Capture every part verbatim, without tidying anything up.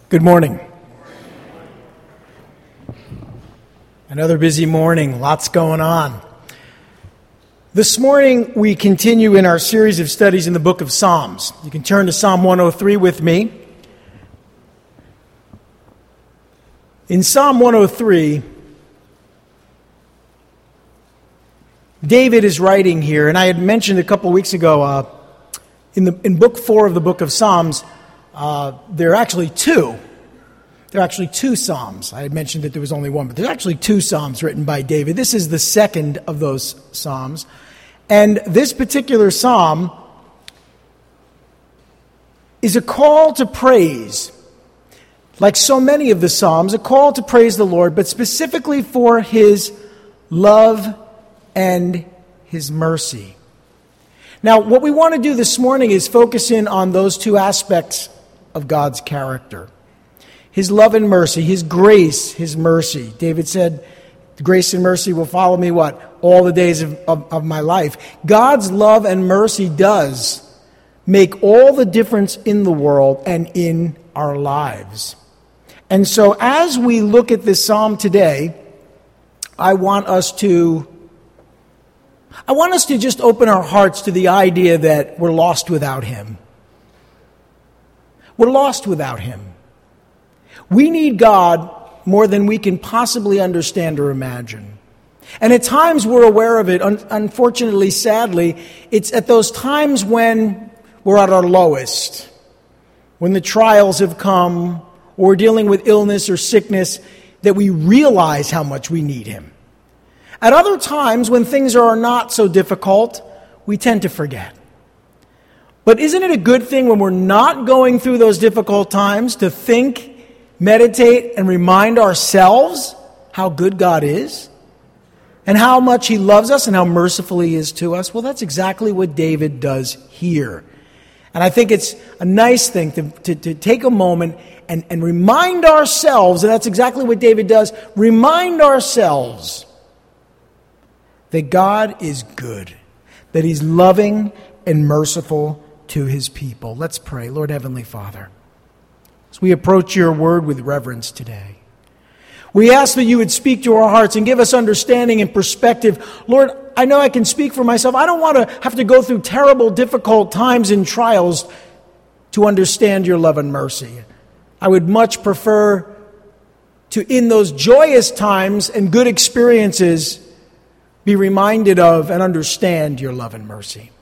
Good morning. Another busy morning, lots going on. This morning we continue in our series of studies in the book of Psalms. You can turn to Psalm one oh three with me. In Psalm one oh three, David is writing here, and I had mentioned a couple weeks ago, uh, in the in book four of the book of Psalms, uh, there are actually two. There are actually two Psalms. I had mentioned that there was only one, but there's actually two Psalms written by David. This is the second of those Psalms. And this particular Psalm is a call to praise. Like so many of the Psalms, a call to praise the Lord, but specifically for His love and His mercy. Now, what we want to do this morning is focus in on those two aspects of God's character. His love and mercy, His grace, His mercy. David said, grace and mercy will follow me, what? All the days of, of, of my life. God's love and mercy does make all the difference in the world and in our lives. And so as we look at this psalm today, I want us to I want us to just open our hearts to the idea that we're lost without Him. We're lost without Him. We need God more than we can possibly understand or imagine. And at times we're aware of it. Un- unfortunately, sadly, it's at those times when we're at our lowest, when the trials have come, or we're dealing with illness or sickness, that we realize how much we need Him. At other times, when things are not so difficult, we tend to forget. But isn't it a good thing when we're not going through those difficult times to think, meditate, and remind ourselves how good God is? And how much He loves us and how merciful He is to us? Well, that's exactly what David does here. And I think it's a nice thing to, to, to take a moment and, and remind ourselves, and that's exactly what David does, remind ourselves that God is good, that He's loving and merciful to His people. Let's pray. Lord Heavenly Father, as we approach Your word with reverence today, we ask that You would speak to our hearts and give us understanding and perspective. Lord, I know I can speak for myself. I don't want to have to go through terrible, difficult times and trials to understand Your love and mercy. I would much prefer to, in those joyous times and good experiences, be reminded of and understand Your love and mercy.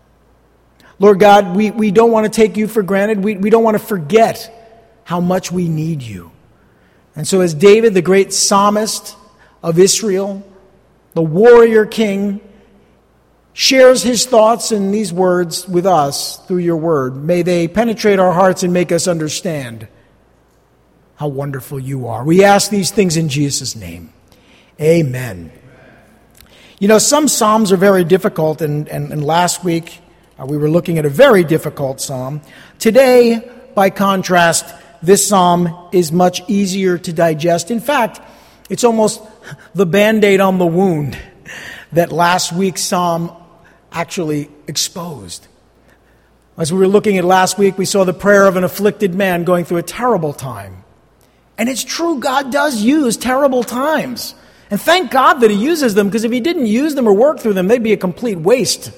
Lord God, we, we don't want to take You for granted. We, we don't want to forget how much we need You. And so as David, the great psalmist of Israel, the warrior king, shares his thoughts in these words with us through Your word, may they penetrate our hearts and make us understand how wonderful You are. We ask these things in Jesus' name. Amen. You know, some psalms are very difficult, and, and, and last week uh, we were looking at a very difficult psalm. Today, by contrast, this psalm is much easier to digest. In fact, it's almost the Band-Aid on the wound that last week's psalm actually exposed. As we were looking at last week, we saw the prayer of an afflicted man going through a terrible time. And it's true, God does use terrible times. And thank God that He uses them, because if He didn't use them or work through them, they'd be a complete waste.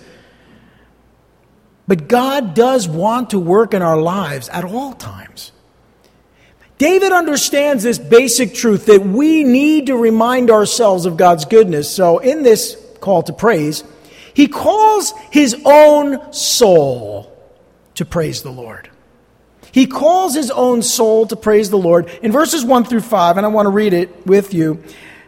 But God does want to work in our lives at all times. David understands this basic truth that we need to remind ourselves of God's goodness. So in this call to praise, he calls his own soul to praise the Lord. He calls his own soul to praise the Lord. In verses one through five, and I want to read it with you,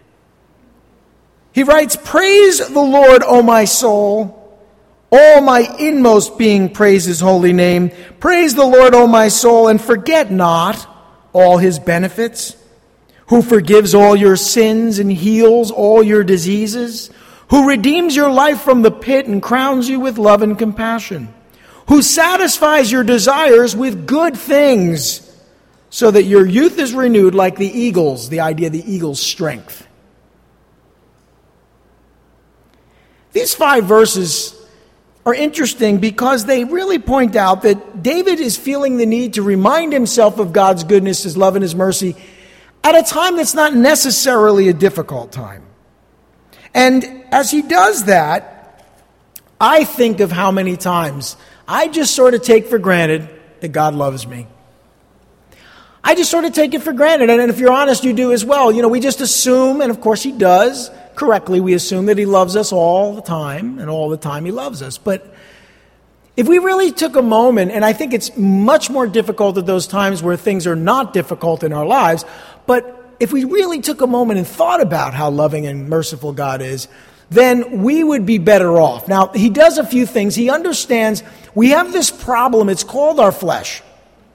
he writes, "Praise the Lord, O my soul. All my inmost being praise His holy name. Praise the Lord, O my soul, and forget not all His benefits, who forgives all your sins and heals all your diseases, who redeems your life from the pit and crowns you with love and compassion, who satisfies your desires with good things, so that your youth is renewed like the eagles," the idea of the eagle's strength. These five verses are interesting because they really point out that David is feeling the need to remind himself of God's goodness, His love, and His mercy at a time that's not necessarily a difficult time. And as he does that, I think of how many times I just sort of take for granted that God loves me. I just sort of take it for granted. And if you're honest, you do as well. You know, we just assume, and of course He does, correctly, we assume that He loves us all the time, and all the time He loves us. But if we really took a moment, and I think it's much more difficult at those times where things are not difficult in our lives, but if we really took a moment and thought about how loving and merciful God is, then we would be better off. Now, He does a few things. He understands we have this problem. It's called our flesh.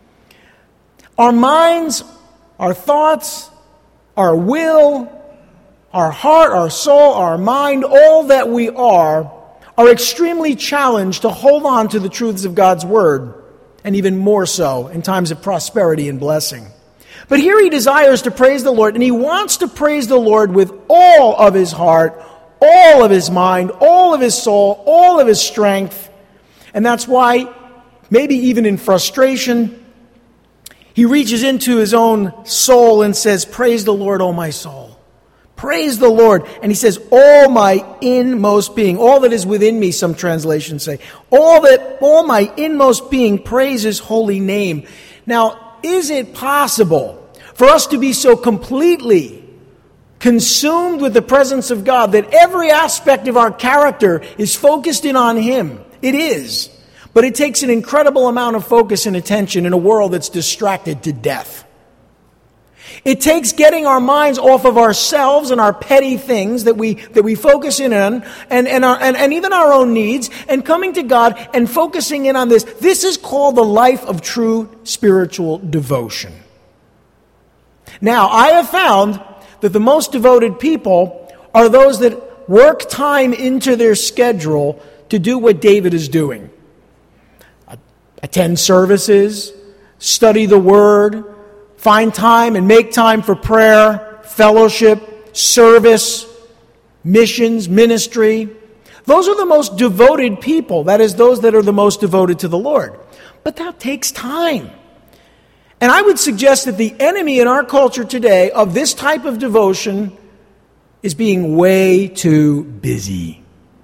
Our minds, our thoughts, our will, our heart, our soul, our mind, all that we are, are extremely challenged to hold on to the truths of God's Word, and even more so in times of prosperity and blessing. But here he desires to praise the Lord, and he wants to praise the Lord with all of his heart, all of his mind, all of his soul, all of his strength. And that's why, maybe even in frustration, he reaches into his own soul and says, "Praise the Lord, O my soul. Praise the Lord." And he says, "All my inmost being," all that is within me, some translations say. All that, all my inmost being, praise His holy name. Now, is it possible for us to be so completely consumed with the presence of God that every aspect of our character is focused in on Him? It is. But it takes an incredible amount of focus and attention in a world that's distracted to death. It takes getting our minds off of ourselves and our petty things that we that we focus in on, and and, our, and and even our own needs, and coming to God and focusing in on this. This is called the life of true spiritual devotion. Now, I have found that the most devoted people are those that work time into their schedule to do what David is doing. Attend services, study the Word, find time and make time for prayer, fellowship, service, missions, ministry. Those are the most devoted people. That is, those that are the most devoted to the Lord. But that takes time. And I would suggest that the enemy in our culture today of this type of devotion is being way too busy.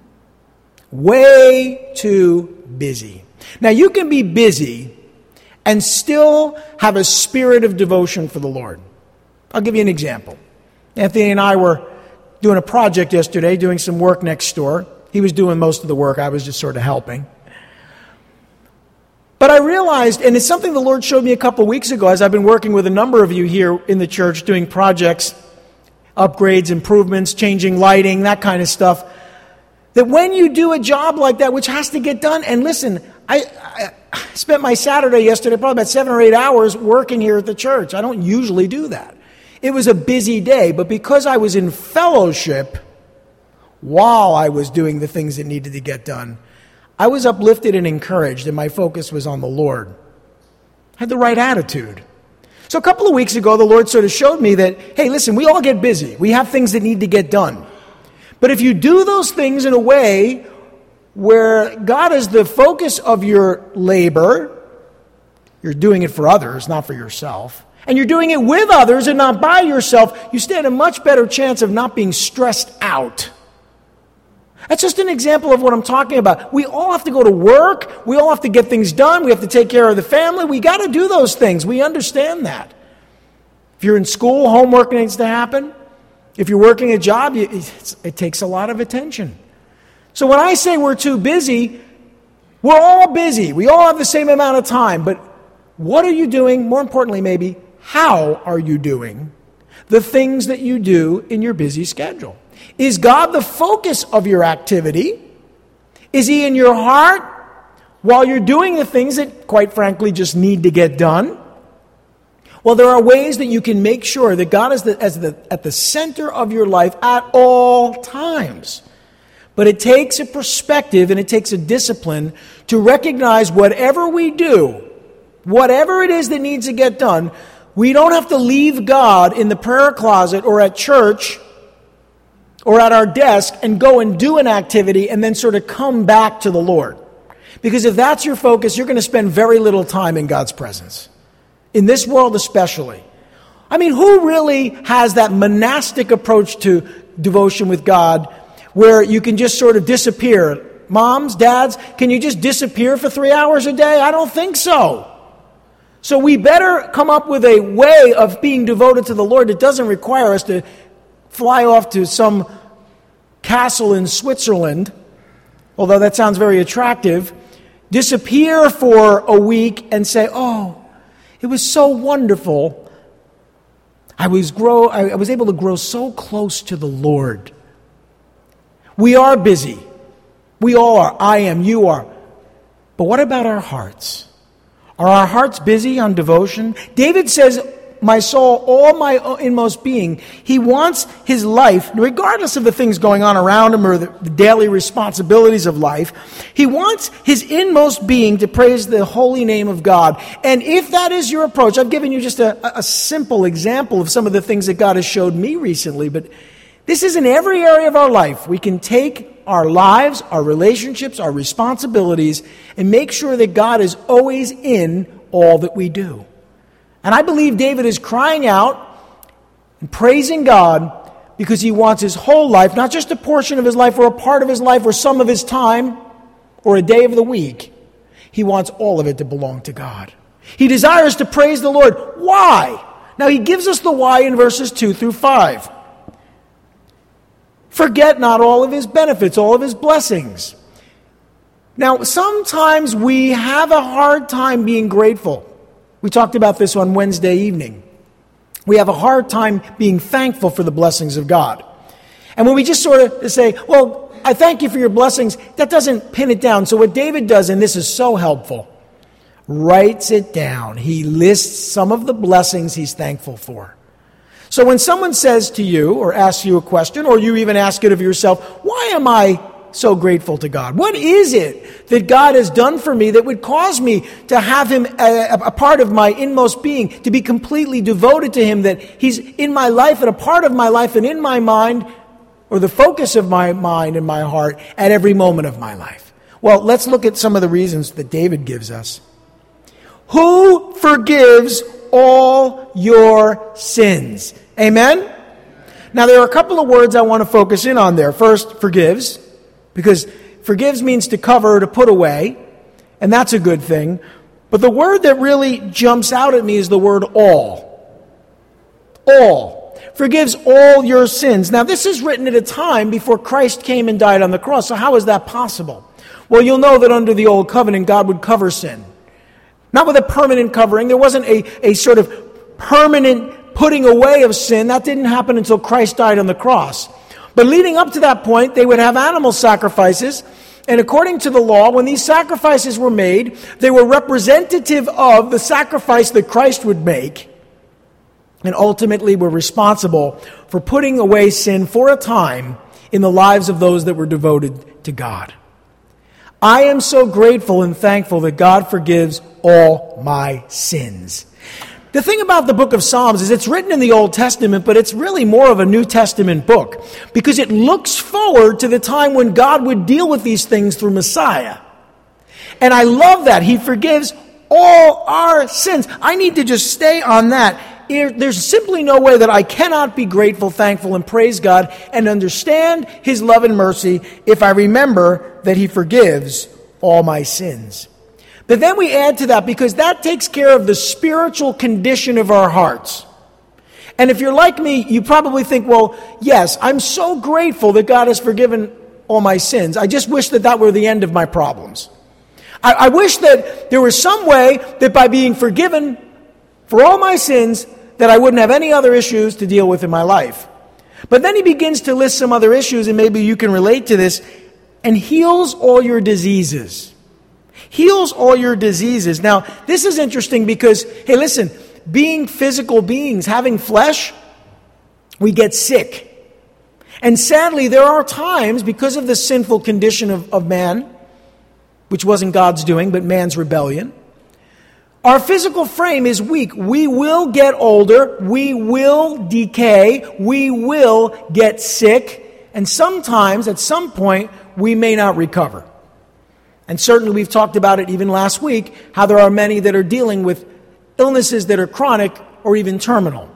Way too busy. Now, you can be busy and still have a spirit of devotion for the Lord. I'll give you an example. Anthony and I were doing a project yesterday, doing some work next door. He was doing most of the work. I was just sort of helping. But I realized, and it's something the Lord showed me a couple of weeks ago as I've been working with a number of you here in the church doing projects, upgrades, improvements, changing lighting, that kind of stuff, that when you do a job like that, which has to get done, and listen, I, I spent my Saturday yesterday, probably about seven or eight hours working here at the church. I don't usually do that. It was a busy day, but because I was in fellowship while I was doing the things that needed to get done, I was uplifted and encouraged, and my focus was on the Lord. I had the right attitude. So a couple of weeks ago, the Lord sort of showed me that, hey, listen, we all get busy. We have things that need to get done. But if you do those things in a way where God is the focus of your labor, you're doing it for others, not for yourself, and you're doing it with others and not by yourself, you stand a much better chance of not being stressed out. That's just an example of what I'm talking about. We all have to go to work. We all have to get things done. We have to take care of the family. We got to do those things. We understand that. If you're in school, homework needs to happen. If you're working a job, it takes a lot of attention. So when I say we're too busy, we're all busy. We all have the same amount of time. But what are you doing? More importantly, maybe, how are you doing the things that you do in your busy schedule? Is God the focus of your activity? Is He in your heart while you're doing the things that, quite frankly, just need to get done? Well, there are ways that you can make sure that God is the, as the, at the center of your life at all times. But it takes a perspective and it takes a discipline to recognize whatever we do, whatever it is that needs to get done, we don't have to leave God in the prayer closet or at church or at our desk and go and do an activity and then sort of come back to the Lord. Because if that's your focus, you're going to spend very little time in God's presence. In this world especially. I mean, who really has that monastic approach to devotion with God where you can just sort of disappear? Moms, dads, can you just disappear for three hours a day? I don't think so. So we better come up with a way of being devoted to the Lord that doesn't require us to fly off to some castle in Switzerland, although that sounds very attractive, disappear for a week and say, oh, it was so wonderful. I was grow. I was able to grow so close to the Lord. We are busy. We all are. I am. You are. But what about our hearts? Are our hearts busy on devotion? David says, my soul, all my inmost being. He wants his life, regardless of the things going on around him or the, the daily responsibilities of life, he wants his inmost being to praise the holy name of God. And if that is your approach, I've given you just a, a simple example of some of the things that God has showed me recently, but this is in every area of our life. We can take our lives, our relationships, our responsibilities, and make sure that God is always in all that we do. And I believe David is crying out and praising God because he wants his whole life, not just a portion of his life or a part of his life or some of his time or a day of the week. He wants all of it to belong to God. He desires to praise the Lord. Why? Now he gives us the why in verses two through five. Forget not all of his benefits, all of his blessings. Now, sometimes we have a hard time being grateful. We talked about this on Wednesday evening. We have a hard time being thankful for the blessings of God. And when we just sort of say, well, I thank you for your blessings, that doesn't pin it down. So what David does, and this is so helpful, writes it down. He lists some of the blessings he's thankful for. So when someone says to you or asks you a question, or you even ask it of yourself, why am I so grateful to God? What is it that God has done for me that would cause me to have him a, a part of my inmost being, to be completely devoted to him, that he's in my life and a part of my life and in my mind, or the focus of my mind and my heart at every moment of my life? Well, let's look at some of the reasons that David gives us. Who forgives all your sins? Amen? Now, there are a couple of words I want to focus in on there. First, forgives, because forgives means to cover, to put away, and that's a good thing. But the word that really jumps out at me is the word all. All. Forgives all your sins. Now, this is written at a time before Christ came and died on the cross, so how is that possible? Well, you'll know that under the old covenant, God would cover sin. Not with a permanent covering. There wasn't a, a sort of permanent putting away of sin. That didn't happen until Christ died on the cross. But leading up to that point, they would have animal sacrifices. And according to the law, when these sacrifices were made, they were representative of the sacrifice that Christ would make. And ultimately were responsible for putting away sin for a time in the lives of those that were devoted to God. I am so grateful and thankful that God forgives all my sins. The thing about the book of Psalms is it's written in the Old Testament, but it's really more of a New Testament book because it looks forward to the time when God would deal with these things through Messiah. And I love that. He forgives all our sins. I need to just stay on that. There's simply no way that I cannot be grateful, thankful, and praise God and understand his love and mercy if I remember that he forgives all my sins. But then we add to that because that takes care of the spiritual condition of our hearts. And if you're like me, you probably think, well, yes, I'm so grateful that God has forgiven all my sins. I just wish that that were the end of my problems. I, I wish that there was some way that by being forgiven for all my sins, that I wouldn't have any other issues to deal with in my life. But then he begins to list some other issues, and maybe you can relate to this, and heals all your diseases. Heals all your diseases. Now, this is interesting because, hey, listen, being physical beings, having flesh, we get sick. And sadly, there are times, because of the sinful condition of, of man, which wasn't God's doing, but man's rebellion, our physical frame is weak. We will get older. We will decay. We will get sick. And sometimes, at some point, we may not recover. And certainly we've talked about it even last week, how there are many that are dealing with illnesses that are chronic or even terminal.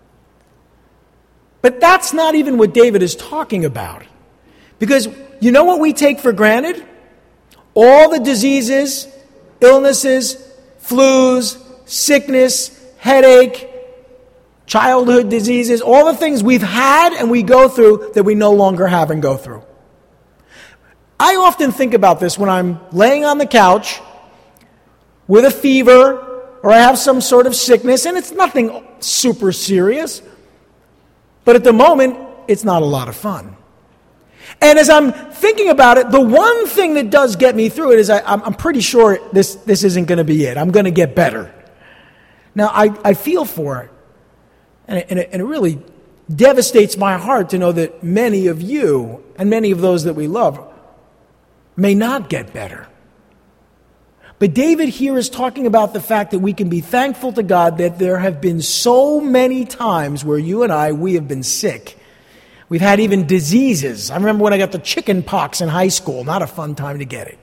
But that's not even what David is talking about. Because you know what we take for granted? All the diseases, illnesses, flus, sickness, headache, childhood diseases, all the things we've had and we go through that we no longer have and go through. I often think about this when I'm laying on the couch with a fever or I have some sort of sickness, and it's nothing super serious. But at the moment, it's not a lot of fun. And as I'm thinking about it, the one thing that does get me through it is I, I'm pretty sure this, this isn't going to be it. I'm going to get better. Now, I, I feel for it. And, it, and it. and it really devastates my heart to know that many of you and many of those that we love may not get better. But David here is talking about the fact that we can be thankful to God that there have been so many times where you and I, we have been sick. We've had even diseases. I remember when I got the chicken pox in high school. Not a fun time to get it.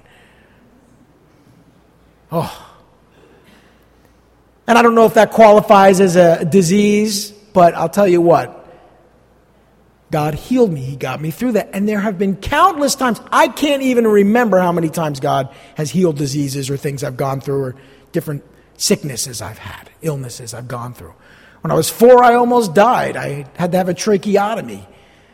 Oh. And I don't know if that qualifies as a disease, but I'll tell you what. God healed me. He got me through that. And there have been countless times. I can't even remember how many times God has healed diseases or things I've gone through or different sicknesses I've had, illnesses I've gone through. When I was four, I almost died. I had to have a tracheotomy.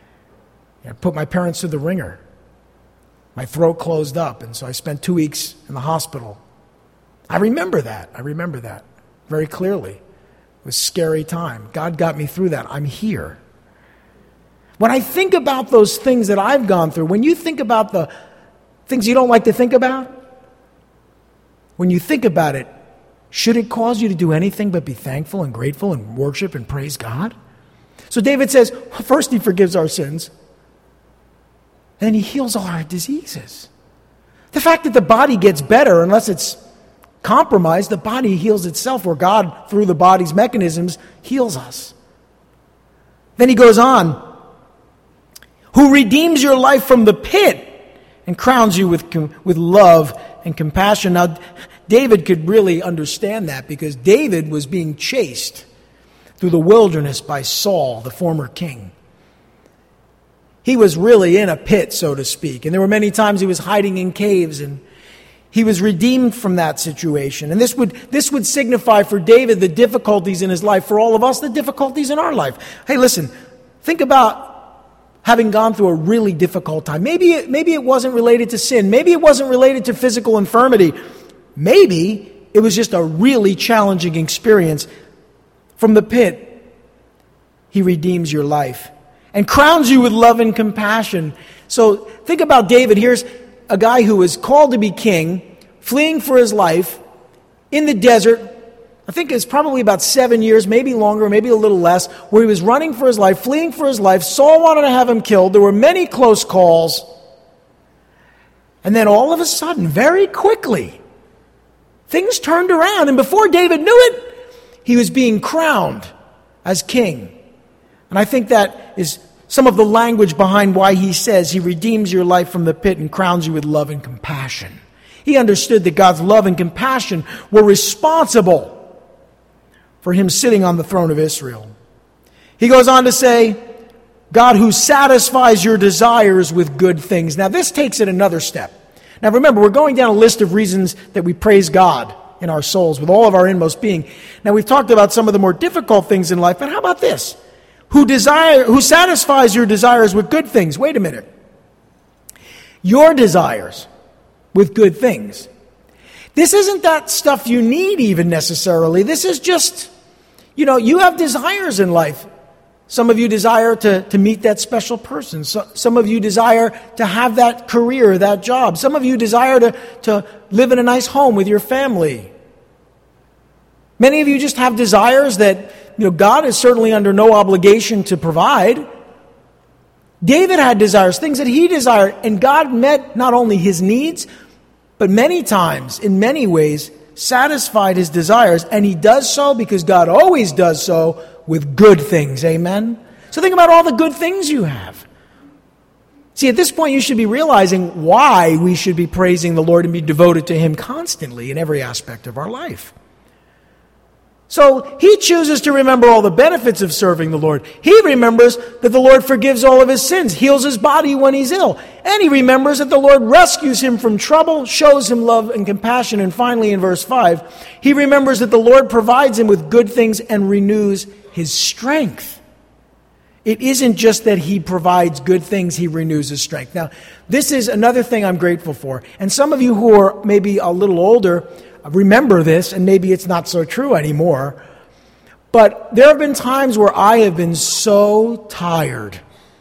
I put my parents through the ringer. My throat closed up, and so I spent two weeks in the hospital. I remember that. I remember that very clearly. It was a scary time. God got me through that. I'm here. When I think about those things that I've gone through, when you think about the things you don't like to think about, when you think about it, should it cause you to do anything but be thankful and grateful and worship and praise God? So David says, first he forgives our sins, and then he heals all our diseases. The fact that the body gets better, unless it's compromised, the body heals itself, where God, through the body's mechanisms, heals us. Then he goes on, who redeems your life from the pit and crowns you with, with love and compassion. Now, David could really understand that because David was being chased through the wilderness by Saul, the former king. He was really in a pit, so to speak. And there were many times he was hiding in caves, and he was redeemed from that situation. And this would, this would signify for David the difficulties in his life, for all of us, the difficulties in our life. Hey, listen, think about having gone through a really difficult time. Maybe it, maybe it wasn't related to sin. Maybe it wasn't related to physical infirmity. Maybe it was just a really challenging experience. From the pit, he redeems your life and crowns you with love and compassion. So think about David. Here's a guy who was called to be king, fleeing for his life in the desert. I think it's probably about seven years, maybe longer, maybe a little less, where he was running for his life, fleeing for his life. Saul wanted to have him killed. There were many close calls. And then all of a sudden, very quickly, things turned around. And before David knew it, he was being crowned as king. And I think that is some of the language behind why he says he redeems your life from the pit and crowns you with love and compassion. He understood that God's love and compassion were responsible for him sitting on the throne of Israel. He goes on to say, God who satisfies your desires with good things. Now this takes it another step. Now remember, we're going down a list of reasons that we praise God in our souls with all of our inmost being. Now we've talked about some of the more difficult things in life, but how about this? Who desire, who satisfies your desires with good things. Wait a minute. Your desires with good things. This isn't that stuff you need even necessarily. This is just, you know, you have desires in life. Some of you desire to, to meet that special person. So, some of you desire to have that career, that job. Some of you desire to, to live in a nice home with your family. Many of you just have desires that, you know, God is certainly under no obligation to provide. David had desires, things that he desired, and God met not only his needs, but many times, in many ways, satisfied his desires. And he does so because God always does so with good things. Amen? So think about all the good things you have. See, at this point, you should be realizing why we should be praising the Lord and be devoted to Him constantly in every aspect of our life. So he chooses to remember all the benefits of serving the Lord. He remembers that the Lord forgives all of his sins, heals his body when he's ill. And he remembers that the Lord rescues him from trouble, shows him love and compassion. And finally, in verse five, he remembers that the Lord provides him with good things and renews his strength. It isn't just that he provides good things, he renews his strength. Now, this is another thing I'm grateful for. And some of you who are maybe a little older remember this, and maybe it's not so true anymore. But there have been times where I have been so tired.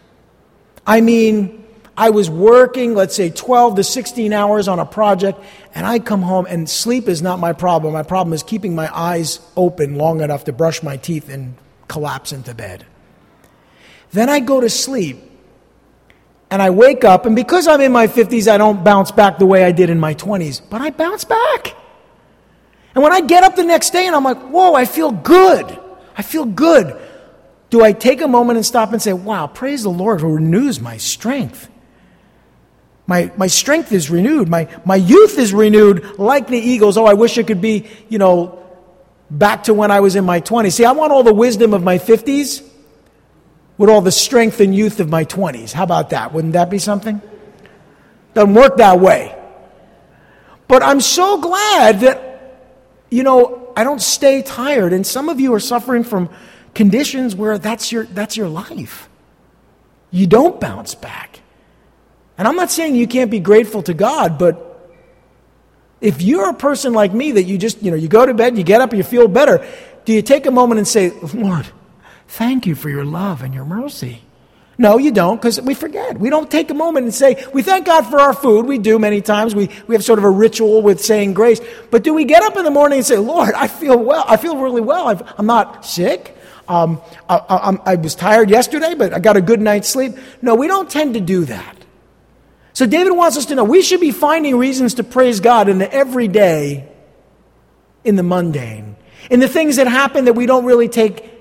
I mean, I was working, let's say, twelve to sixteen hours on a project, and I come home, and sleep is not my problem. My problem is keeping my eyes open long enough to brush my teeth and collapse into bed. Then I go to sleep, and I wake up, and because I'm in my fifties, I don't bounce back the way I did in my twenties, but I bounce back. And when I get up the next day and I'm like, whoa, I feel good. I feel good. Do I take a moment and stop and say, wow, praise the Lord who renews my strength. My my strength is renewed. My, my youth is renewed like the eagles. Oh, I wish it could be, you know, back to when I was in my twenties. See, I want all the wisdom of my fifties with all the strength and youth of my twenties. How about that? Wouldn't that be something? Doesn't work that way. But I'm so glad that, you know, I don't stay tired. And some of you are suffering from conditions where that's your that's your life. You don't bounce back. And I'm not saying you can't be grateful to God, but if you're a person like me that you just, you know, you go to bed, you get up, you feel better, do you take a moment and say, Lord, thank you for your love and your mercy? No, you don't, because we forget. We don't take a moment and say, we thank God for our food. We do many times. We, we have sort of a ritual with saying grace. But do we get up in the morning and say, Lord, I feel well. I feel really well. I've, I'm not sick. Um, I, I, I was tired yesterday, but I got a good night's sleep. No, we don't tend to do that. So David wants us to know we should be finding reasons to praise God in the everyday, in the mundane, in the things that happen that we don't really take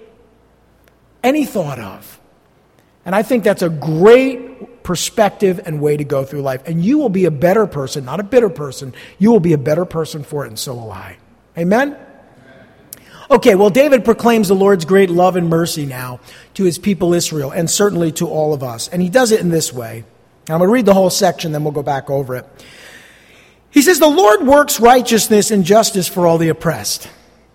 any thought of. And I think that's a great perspective and way to go through life. And you will be a better person, not a bitter person. You will be a better person for it, and so will I. Amen? Okay, well, David proclaims the Lord's great love and mercy now to his people Israel, and certainly to all of us. And he does it in this way. And I'm going to read the whole section, then we'll go back over it. He says, the Lord works righteousness and justice for all the oppressed.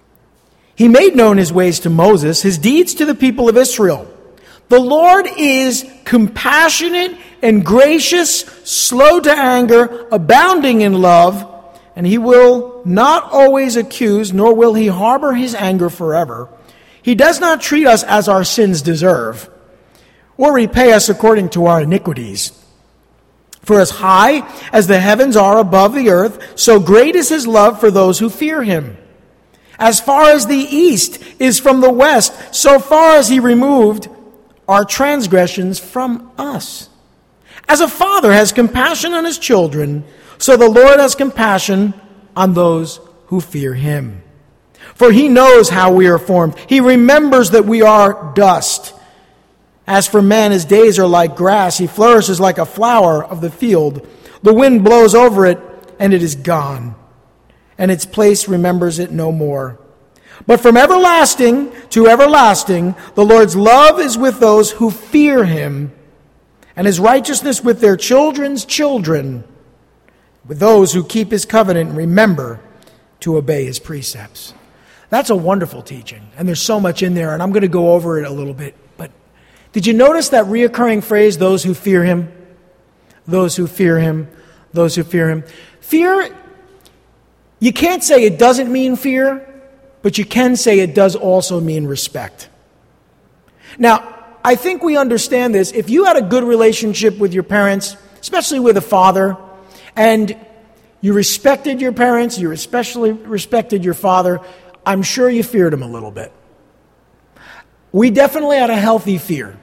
He made known his ways to Moses, his deeds to the people of Israel. The Lord is compassionate and gracious, slow to anger, abounding in love, and he will not always accuse, nor will he harbor his anger forever. He does not treat us as our sins deserve, or repay us according to our iniquities. For as high as the heavens are above the earth, so great is his love for those who fear him. As far as the east is from the west, so far as he removed our transgressions from us. As a father has compassion on his children, so the Lord has compassion on those who fear him. For he knows how we are formed. He remembers that we are dust. As for man, his days are like grass. He flourishes like a flower of the field. The wind blows over it, and it is gone, and its place remembers it no more. But from everlasting to everlasting, the Lord's love is with those who fear him, and his righteousness with their children's children, with those who keep his covenant and remember to obey his precepts. That's a wonderful teaching, and there's so much in there, and I'm going to go over it a little bit. But did you notice that reoccurring phrase, those who fear him? Those who fear him, those who fear him. Fear, you can't say it doesn't mean fear, but you can say it does also mean respect. Now, I think we understand this. If you had a good relationship with your parents, especially with a father, and you respected your parents, you especially respected your father, I'm sure you feared him a little bit. We definitely had a healthy fear.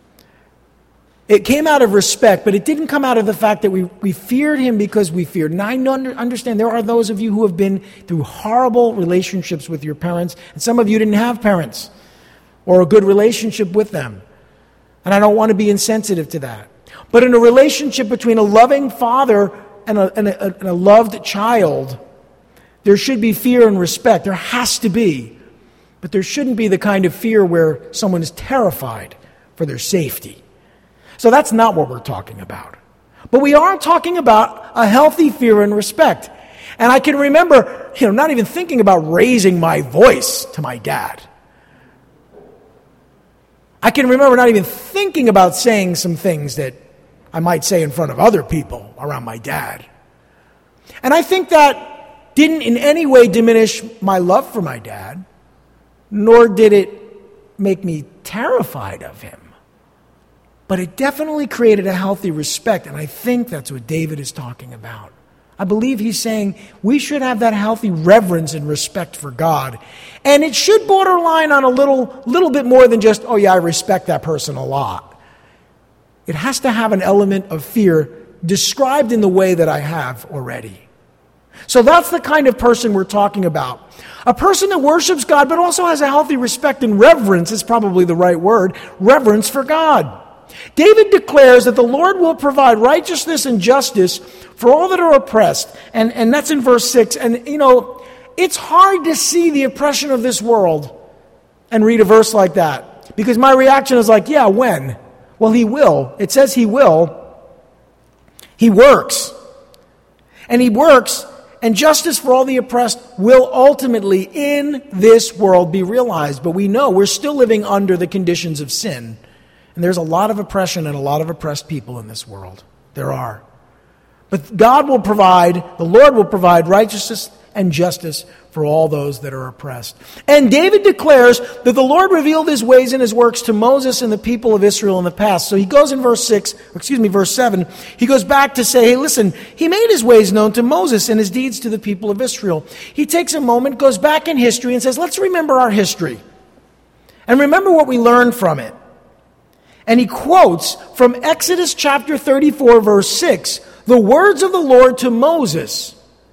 It came out of respect, but it didn't come out of the fact that we, we feared him because we feared. And I understand there are those of you who have been through horrible relationships with your parents, and some of you didn't have parents or a good relationship with them. And I don't want to be insensitive to that. But in a relationship between a loving father and a, and a, and a loved child, there should be fear and respect. There has to be. But there shouldn't be the kind of fear where someone is terrified for their safety. So that's not what we're talking about. But we are talking about a healthy fear and respect. And I can remember, you know, not even thinking about raising my voice to my dad. I can remember not even thinking about saying some things that I might say in front of other people around my dad. And I think that didn't in any way diminish my love for my dad, nor did it make me terrified of him. But it definitely created a healthy respect, and I think that's what David is talking about. I believe he's saying we should have that healthy reverence and respect for God. And it should borderline on a little, little bit more than just, oh yeah, I respect that person a lot. It has to have an element of fear described in the way that I have already. So that's the kind of person we're talking about. A person that worships God but also has a healthy respect and reverence is probably the right word, reverence for God. David declares that the Lord will provide righteousness and justice for all that are oppressed. And, and that's in verse six. And, you know, it's hard to see the oppression of this world and read a verse like that. Because my reaction is like, yeah, when? Well, he will. It says he will. He works. And he works, and justice for all the oppressed will ultimately in this world be realized. But we know we're still living under the conditions of sin. And there's a lot of oppression and a lot of oppressed people in this world. There are. But God will provide, the Lord will provide righteousness and justice for all those that are oppressed. And David declares that the Lord revealed his ways and his works to Moses and the people of Israel in the past. So he goes in verse six, excuse me, verse seven, he goes back to say, hey, listen, he made his ways known to Moses and his deeds to the people of Israel. He takes a moment, goes back in history and says, let's remember our history. And remember what we learned from it. And he quotes from Exodus chapter thirty-four, verse six, the words of the Lord to Moses.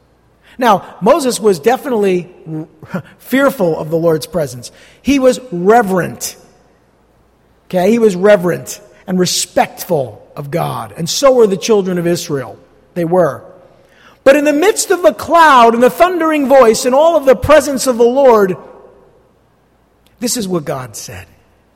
Now, Moses was definitely fearful of the Lord's presence. He was reverent. Okay, he was reverent and respectful of God. And so were the children of Israel. They were. But in the midst of the cloud and the thundering voice and all of the presence of the Lord, this is what God said.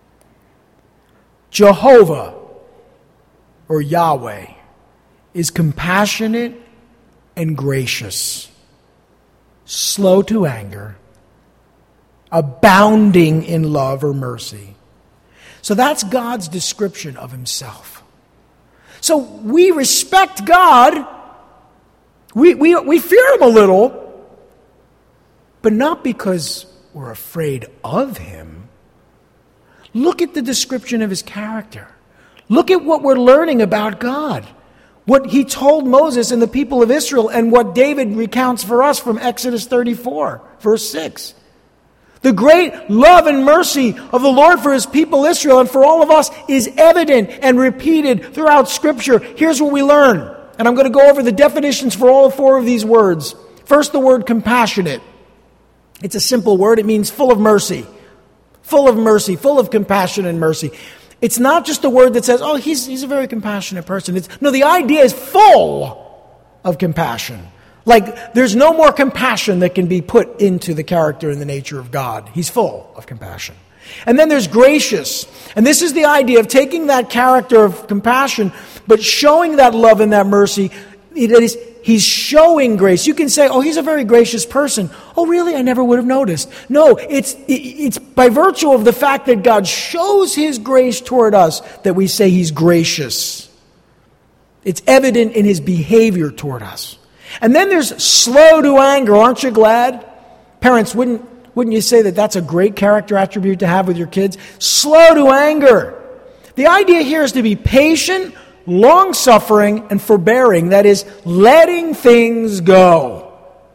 Jehovah, or Yahweh, is compassionate and gracious, slow to anger, abounding in love or mercy. So that's God's description of himself. So we respect God. We, we, we fear him a little, but not because we're afraid of him. Look at the description of his character. Look at what we're learning about God. What he told Moses and the people of Israel and what David recounts for us from Exodus thirty-four, verse six. The great love and mercy of the Lord for his people Israel and for all of us is evident and repeated throughout Scripture. Here's what we learn. And I'm going to go over the definitions for all four of these words. First, the word compassionate. It's a simple word. It means full of mercy. Full of mercy, full of compassion and mercy. It's not just a word that says, oh, he's, he's a very compassionate person. It's, no, the idea is full of compassion. Like, there's no more compassion that can be put into the character and the nature of God. He's full of compassion. And then there's gracious. And this is the idea of taking that character of compassion, but showing that love and that mercy. It is, he's showing grace. You can say, oh, he's a very gracious person. Oh, really? I never would have noticed. No, it's, it's by virtue of the fact that God shows his grace toward us that we say he's gracious. It's evident in his behavior toward us. And then there's slow to anger. Aren't you glad? Parents, wouldn't, wouldn't you say that that's a great character attribute to have with your kids? Slow to anger. The idea here is to be patient, long-suffering, and forbearing. That is, letting things go.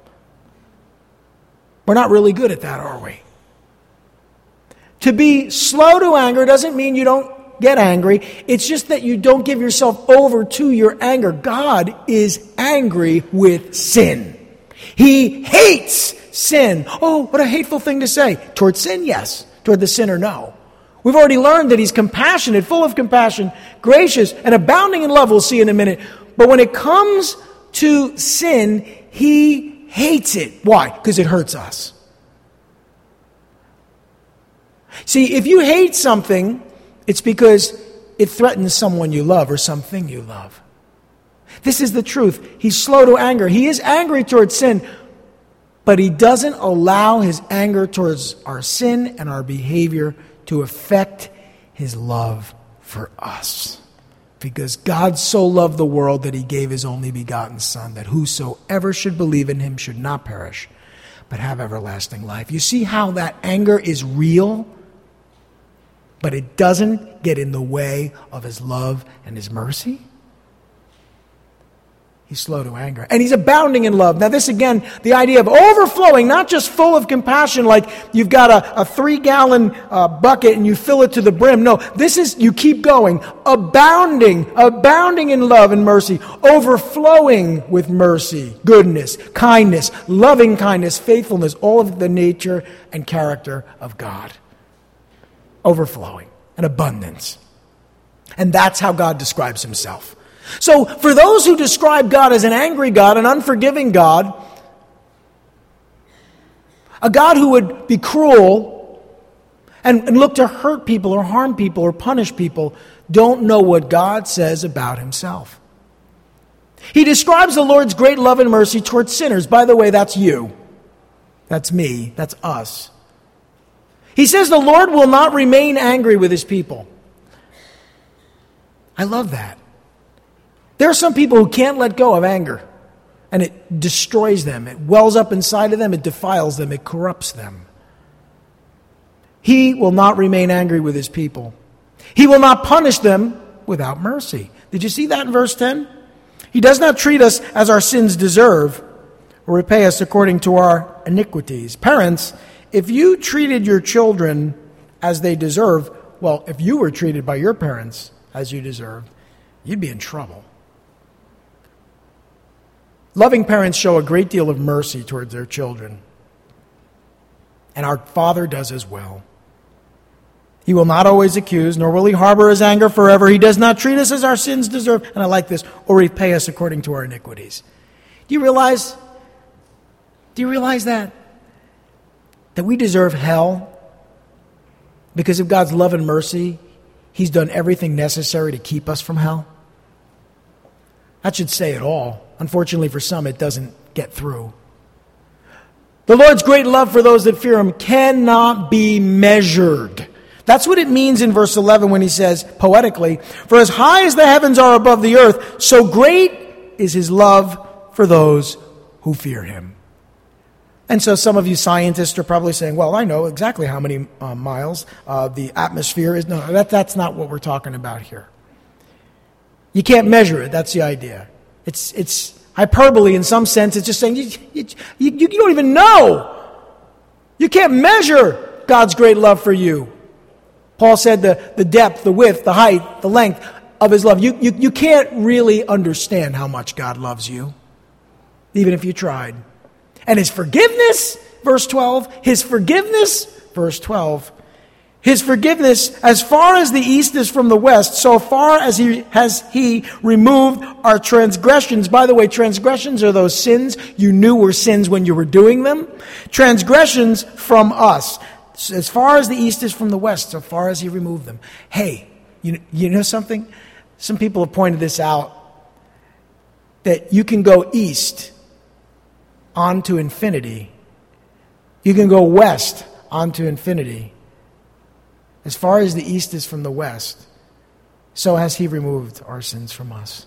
We're not really good at that, are we? To be slow to anger doesn't mean you don't get angry. It's just that you don't give yourself over to your anger. God is angry with sin. He hates sin. Oh, what a hateful thing to say. Toward sin, yes. Toward the sinner, no. We've already learned that he's compassionate, full of compassion, gracious, and abounding in love. We'll see in a minute. But when it comes to sin, he hates it. Why? Because it hurts us. See, if you hate something, it's because it threatens someone you love or something you love. This is the truth. He's slow to anger. He is angry towards sin, but he doesn't allow his anger towards our sin and our behavior to affect his love for us. Because God so loved the world that he gave his only begotten Son, that whosoever should believe in him should not perish, but have everlasting life. You see how that anger is real, but it doesn't get in the way of his love and his mercy? He's slow to anger. And he's abounding in love. Now this again, the idea of overflowing, not just full of compassion like you've got a, a three-gallon uh, bucket and you fill it to the brim. No, this is, you keep going. Abounding, abounding in love and mercy. Overflowing with mercy, goodness, kindness, loving kindness, faithfulness, all of the nature and character of God. Overflowing, an abundance. And that's how God describes himself. So for those who describe God as an angry God, an unforgiving God, a God who would be cruel and, and look to hurt people or harm people or punish people, don't know what God says about himself. He describes the Lord's great love and mercy towards sinners. By the way, that's you. That's me. That's us. He says the Lord will not remain angry with his people. I love that. There are some people who can't let go of anger, and it destroys them. It wells up inside of them. It defiles them. It corrupts them. He will not remain angry with his people. He will not punish them without mercy. Did you see that in verse ten? He does not treat us as our sins deserve or repay us according to our iniquities. Parents, if you treated your children as they deserve, well, if you were treated by your parents as you deserved, you'd be in trouble. Loving parents show a great deal of mercy towards their children. And our Father does as well. He will not always accuse, nor will he harbor his anger forever. He does not treat us as our sins deserve, and I like this, or repay us according to our iniquities. Do you realize, do you realize that? That we deserve hell? Because of God's love and mercy, he's done everything necessary to keep us from hell? That should say it all. Unfortunately for some, it doesn't get through. The Lord's great love for those that fear him cannot be measured. That's what it means in verse eleven when he says, poetically, for as high as the heavens are above the earth, so great is his love for those who fear him. And so some of you scientists are probably saying, well, I know exactly how many uh, miles uh, the atmosphere is. No, that, that's not what we're talking about here. You can't measure it. That's the idea. It's it's hyperbole in some sense. It's just saying you, you, you, you don't even know. You can't measure God's great love for you. Paul said the, the depth, the width, the height, the length of his love. You, you, you can't really understand how much God loves you, even if you tried. And his forgiveness, verse twelve, his forgiveness, verse twelve, his forgiveness, as far as the east is from the west, so far as he has he removed our transgressions. By the way, transgressions are those sins you knew were sins when you were doing them. Transgressions from us. As far as the east is from the west, so far as he removed them. Hey, you, you know something? Some people have pointed this out, that you can go east onto infinity. You can go west onto infinity. As far as the east is from the west, so has he removed our sins from us.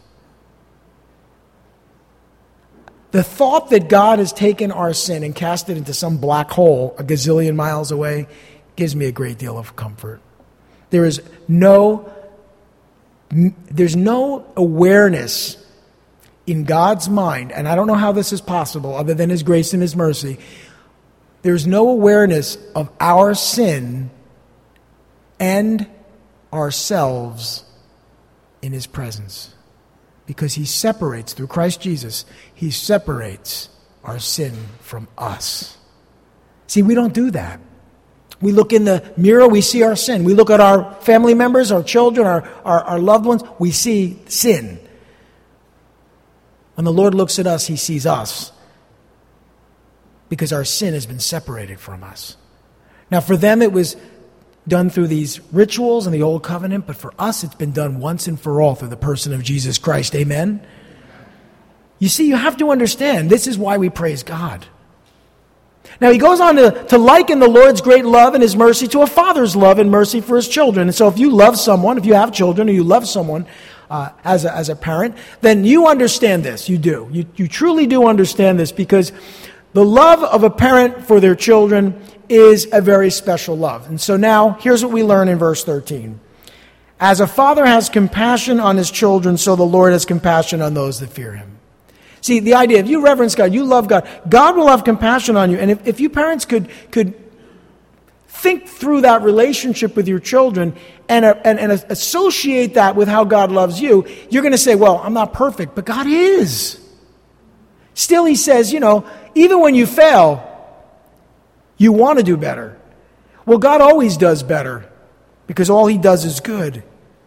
The thought that God has taken our sin and cast it into some black hole a gazillion miles away gives me a great deal of comfort. There is no, there's no awareness in God's mind, and I don't know how this is possible other than his grace and his mercy. There's no awareness of our sin and ourselves in his presence. Because he separates, through Christ Jesus, he separates our sin from us. See, we don't do that. We look in the mirror, we see our sin. We look at our family members, our children, our, our, our loved ones, we see sin. When the Lord looks at us, he sees us because our sin has been separated from us. Now, for them, it was done through these rituals in the Old Covenant, but for us, it's been done once and for all through the person of Jesus Christ. Amen? You see, you have to understand, this is why we praise God. Now, he goes on to, to liken the Lord's great love and his mercy to a father's love and mercy for his children. And so if you love someone, if you have children or you love someone uh, as, a, as a parent, then you understand this. You do. You, you truly do understand this, because the love of a parent for their children is a very special love. And so now, here's what we learn in verse thirteen. As a father has compassion on his children, so the Lord has compassion on those that fear him. See, the idea, if you reverence God, you love God, God will have compassion on you. And if, if you parents could, could think through that relationship with your children and, uh, and, and associate that with how God loves you, you're going to say, well, I'm not perfect, but God is. Still, he says, you know, even when you fail, you want to do better. Well, God always does better because all he does is good.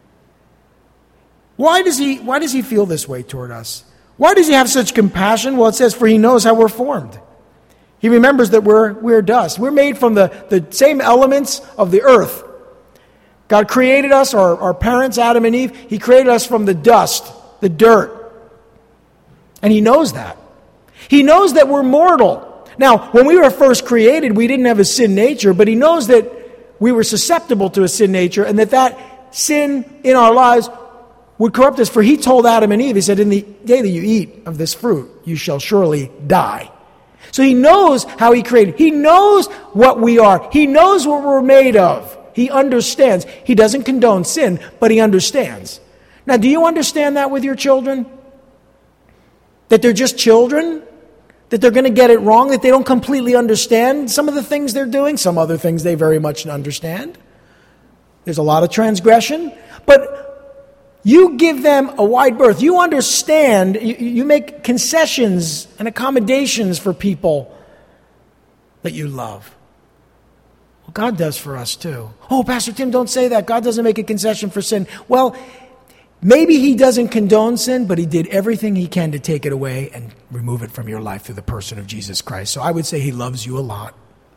Why does he, why does he feel this way toward us? Why does he have such compassion? Well, it says, for he knows how we're formed. He remembers that we're, we're dust. We're made from the, the same elements of the earth. God created us, our, our parents, Adam and Eve. He created us from the dust, the dirt. And he knows that. He knows that we're mortal. Now, when we were first created, we didn't have a sin nature, but he knows that we were susceptible to a sin nature and that that sin in our lives would corrupt us. For he told Adam and Eve, he said, in the day that you eat of this fruit, you shall surely die. So he knows how he created. He knows what we are. He knows what we're made of. He understands. He doesn't condone sin, but he understands. Now, do you understand that with your children? That they're just children? That they're going to get it wrong? That they don't completely understand some of the things they're doing? Some other things they very much understand. There's a lot of transgression. But you give them a wide berth. You understand. You, you make concessions and accommodations for people that you love. Well, God does for us too. Oh, Pastor Tim, don't say that. God doesn't make a concession for sin. Well, maybe he doesn't condone sin, but he did everything he can to take it away and remove it from your life through the person of Jesus Christ. So I would say he loves you a lot.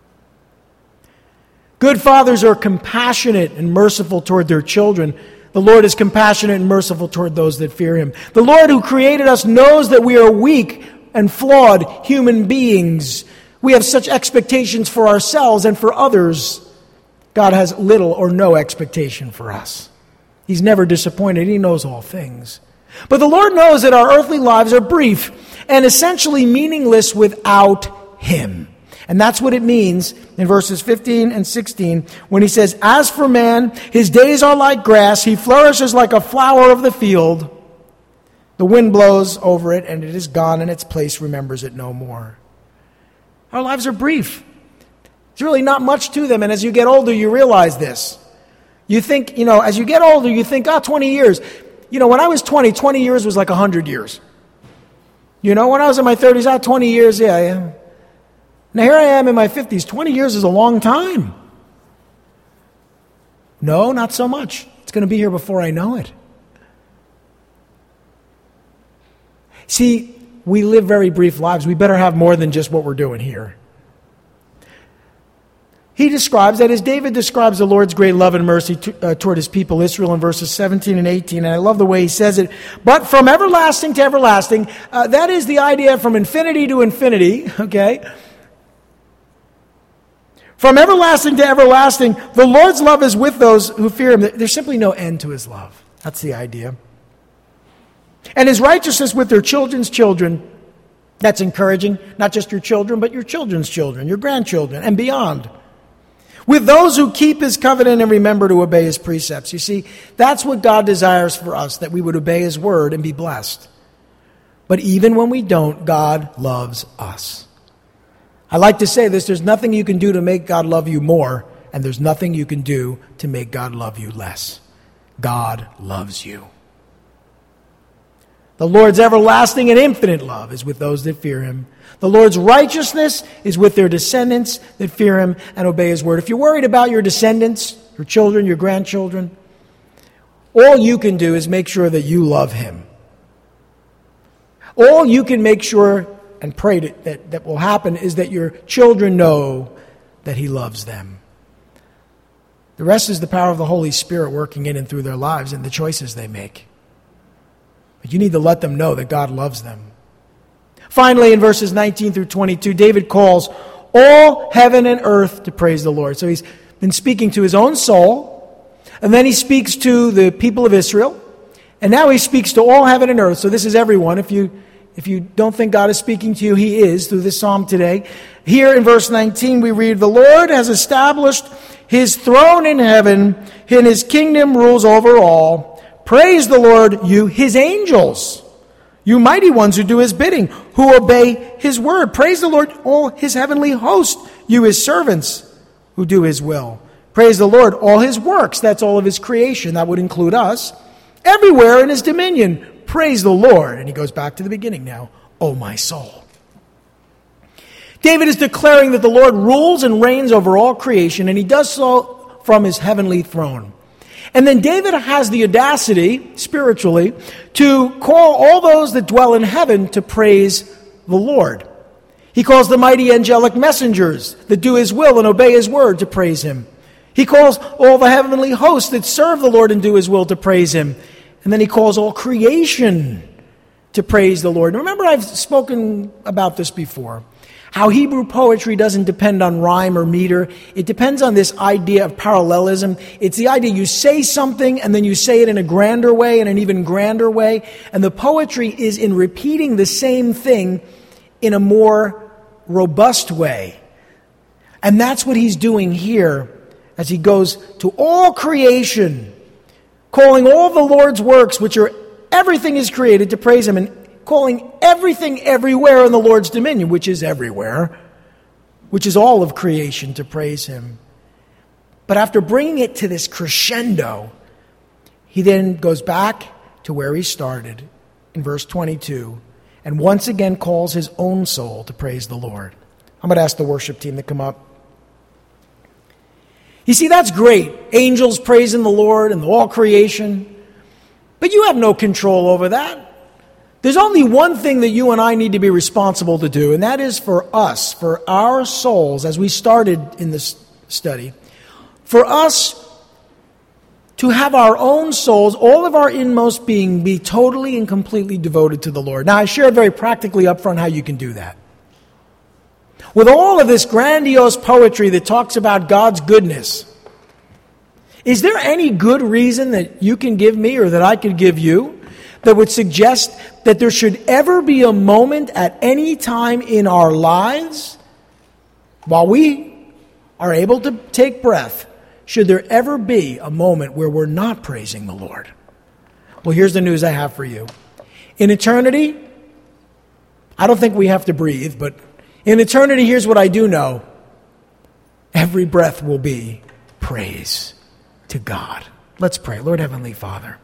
Good fathers are compassionate and merciful toward their children. The Lord is compassionate and merciful toward those that fear him. The Lord who created us knows that we are weak and flawed human beings. We have such expectations for ourselves and for others. God has little or no expectation for us. He's never disappointed. He knows all things. But the Lord knows that our earthly lives are brief and essentially meaningless without him. And that's what it means in verses fifteen and sixteen when he says, as for man, his days are like grass. He flourishes like a flower of the field. The wind blows over it and it is gone, and its place remembers it no more. Our lives are brief. There's really not much to them. And as you get older, you realize this. You think, you know, as you get older, you think, oh, twenty years. You know, when I was twenty, twenty years was like one hundred years. You know, when I was in my thirties, oh, twenty years, yeah, yeah. Now here I am in my fifties. twenty years is a long time. No, not so much. It's going to be here before I know it. See, we live very brief lives. We better have more than just what we're doing here. He describes that as David describes the Lord's great love and mercy to, uh, toward his people Israel in verses seventeen and eighteen. And I love the way he says it. But from everlasting to everlasting, uh, that is the idea from infinity to infinity, okay? From everlasting to everlasting, the Lord's love is with those who fear him. There's simply no end to his love. That's the idea. And his righteousness with their children's children. That's encouraging. Not just your children, but your children's children, your grandchildren, and beyond. With those who keep his covenant and remember to obey his precepts. You see, that's what God desires for us, that we would obey his word and be blessed. But even when we don't, God loves us. I like to say this, there's nothing you can do to make God love you more, and there's nothing you can do to make God love you less. God loves you. The Lord's everlasting and infinite love is with those that fear him. The Lord's righteousness is with their descendants that fear him and obey his word. If you're worried about your descendants, your children, your grandchildren, all you can do is make sure that you love him. All you can make sure and pray that, that, that will happen is that your children know that he loves them. The rest is the power of the Holy Spirit working in and through their lives and the choices they make. But you need to let them know that God loves them. Finally, in verses nineteen through twenty-two, David calls all heaven and earth to praise the Lord. So he's been speaking to his own soul, and then he speaks to the people of Israel, and now he speaks to all heaven and earth. So this is everyone. If you if you don't think God is speaking to you, he is through this psalm today. Here in verse nineteen, we read, "The Lord has established his throne in heaven, and his kingdom rules over all. Praise the Lord, you, his angels, you mighty ones who do his bidding, who obey his word. Praise the Lord, all his heavenly host, you, his servants, who do his will. Praise the Lord, all his works," that's all of his creation, that would include us, "everywhere in his dominion. Praise the Lord." And he goes back to the beginning now, "O my soul." David is declaring that the Lord rules and reigns over all creation, and he does so from his heavenly throne. And then David has the audacity, spiritually, to call all those that dwell in heaven to praise the Lord. He calls the mighty angelic messengers that do his will and obey his word to praise him. He calls all the heavenly hosts that serve the Lord and do his will to praise him. And then he calls all creation to praise the Lord. Now remember, I've spoken about this before. How Hebrew poetry doesn't depend on rhyme or meter. It depends on this idea of parallelism. It's the idea you say something and then you say it in a grander way, in an even grander way. And the poetry is in repeating the same thing in a more robust way. And that's what he's doing here as he goes to all creation, calling all the Lord's works, which are everything is created, to praise him, and calling everything everywhere in the Lord's dominion, which is everywhere, which is all of creation, to praise him. But after bringing it to this crescendo, he then goes back to where he started in verse twenty-two and once again calls his own soul to praise the Lord. I'm going to ask the worship team to come up. You see, that's great. Angels praising the Lord and all creation. But you have no control over that. There's only one thing that you and I need to be responsible to do, and that is for us, for our souls, as we started in this study, for us to have our own souls, all of our inmost being, be totally and completely devoted to the Lord. Now, I shared very practically up front how you can do that. With all of this grandiose poetry that talks about God's goodness, is there any good reason that you can give me or that I could give you that would suggest that there should ever be a moment at any time in our lives, while we are able to take breath, should there ever be a moment where we're not praising the Lord? Well, here's the news I have for you. In eternity, I don't think we have to breathe, but in eternity, here's what I do know. Every breath will be praise to God. Let's pray. Lord Heavenly Father,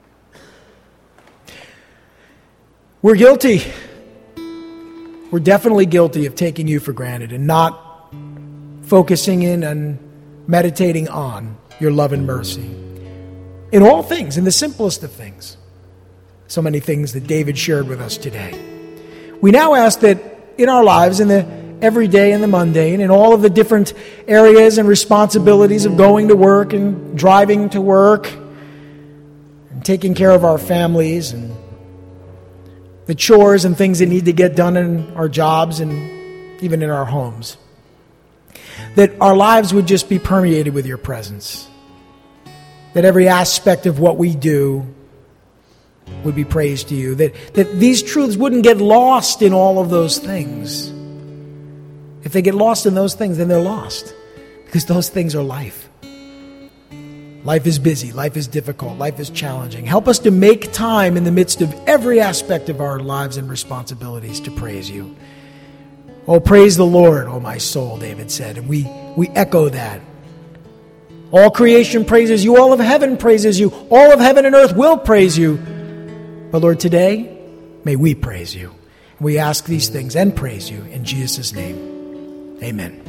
we're guilty. We're definitely guilty of taking you for granted and not focusing in and meditating on your love and mercy. In all things, in the simplest of things. So many things that David shared with us today. We now ask that in our lives, in the everyday and the mundane, in all of the different areas and responsibilities of going to work and driving to work and taking care of our families and the chores and things that need to get done in our jobs and even in our homes, that our lives would just be permeated with your presence, that every aspect of what we do would be praised to you, that, that these truths wouldn't get lost in all of those things. If they get lost in those things, then they're lost, because those things are life. Life is busy. Life is difficult. Life is challenging. Help us to make time in the midst of every aspect of our lives and responsibilities to praise you. Oh, praise the Lord, oh my soul, David said. And we, we echo that. All creation praises you. All of heaven praises you. All of heaven and earth will praise you. But Lord, today, may we praise you. We ask these things and praise you in Jesus' name. Amen.